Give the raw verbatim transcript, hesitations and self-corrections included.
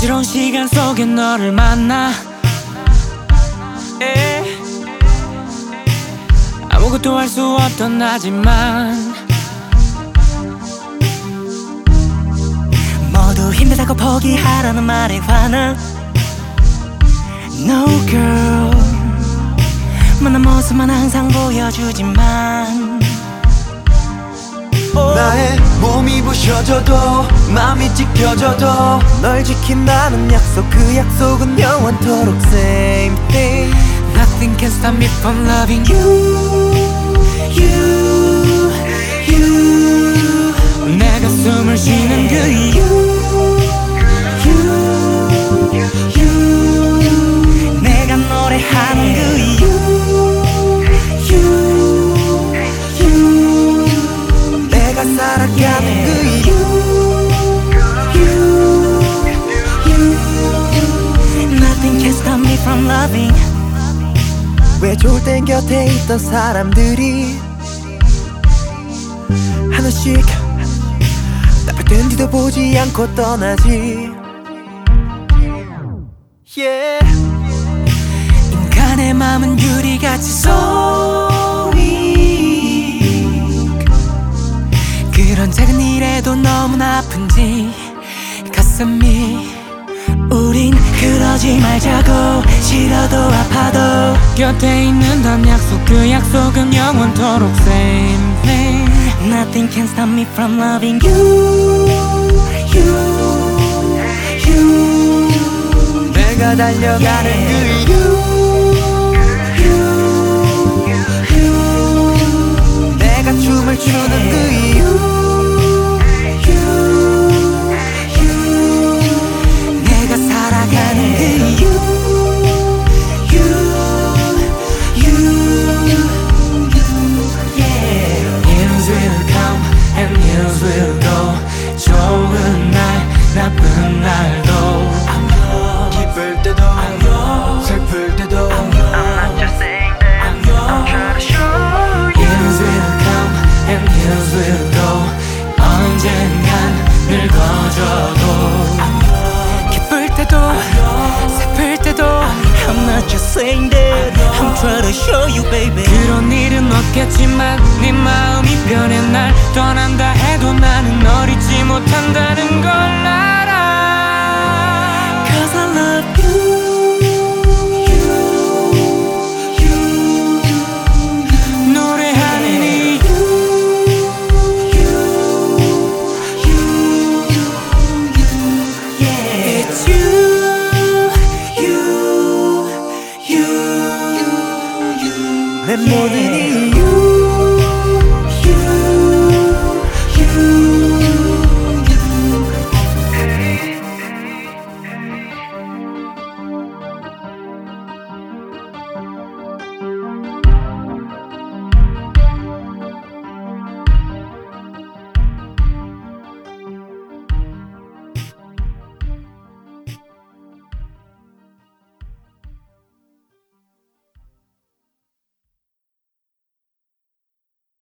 어지러운 시간 속에 너를 만나 에. 아무것도 할 수 없던 나지만 모두 힘들다고 포기하라는 말에 화나 No girl 만난 모습만 항상 보여주지만 나의 몸이 부셔져도 마음이 찢겨져도 널 지킨다는 약속 그 약속은 영원토록 same thing Nothing can stop me from loving you You, you 내가 숨을 쉬는 그 이유 You, you 내가 노래하는 그 이유 You, you 내가 살아가는 그 이유 You, you Nothing can stop me from loving 왜 좋을 땐 곁에 있던 사람들이 하나씩 나쁠 뒤도 보지 않고 떠나지 yeah. 인간의 마음은 유리같이 so weak 그런 작은 일에도 너무나 아픈지 가슴이 우린 그러지 말자고 싫어도 아파도 곁에 있는단 약속 그 약속은 영원토록 same thing Nothing can stop me from loving you You, you 내가 달려가는 그 이유 You, you 내가 춤을 추는 그 이유 You, you 내가 살아가는 그 이유 You, you, you yeah. Years will come and years will go 좋은 날 나쁜 날도 기쁠 때도 슬플 때도 I'm just saying that I'm trying to show you Years will come and years will go 언젠간 늙어져도 기쁠 때도 슬플 때도 I'm not just saying that I'm trying to show you baby 그런 일은 없겠지만 네 마음이 변해 날 떠난다 해도 나는 널 잊지 못한다는 걸 알아 Cause I love you